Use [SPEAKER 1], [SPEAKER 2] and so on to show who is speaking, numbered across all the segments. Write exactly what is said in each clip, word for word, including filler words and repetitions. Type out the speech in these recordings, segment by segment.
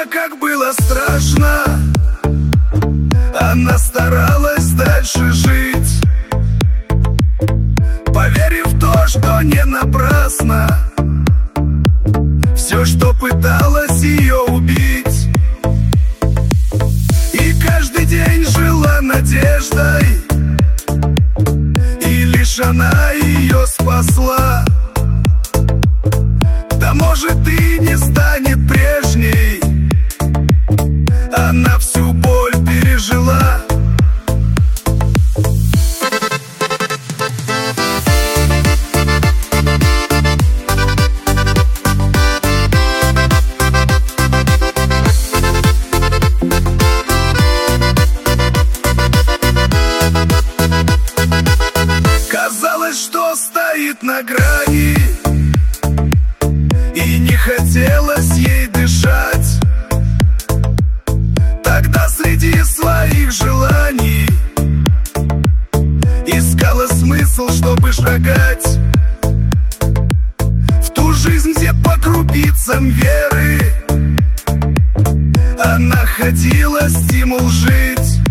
[SPEAKER 1] как было страшно, она старалась дальше жить, поверив в то, что не напрасно все, что пыталось ее убить. И каждый день жила надеждой, и лишь она ее спасла. Да может и не станет прежней, она всю боль пережила. Казалось, что стоит на грани, и не хотелось ей дышать. Тогда среди своих желаний искала смысл, чтобы шагать в ту жизнь, где по крупицам веры она ходила стимул жить,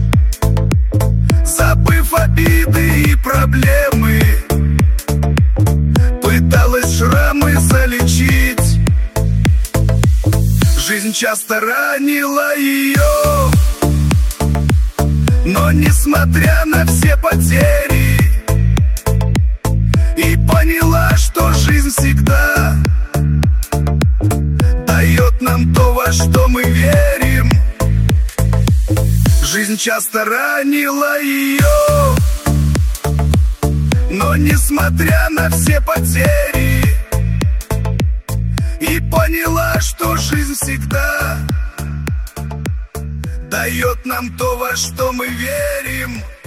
[SPEAKER 1] забыв обиды и проблемы, пыталась шрамы залечить. Жизнь часто ранила ее, но несмотря на все потери, и поняла, что жизнь всегда дает нам то, во что мы верим. Жизнь часто ранила ее, но несмотря на все потери, и поняла, что жизнь всегда дает нам то, во что мы верим.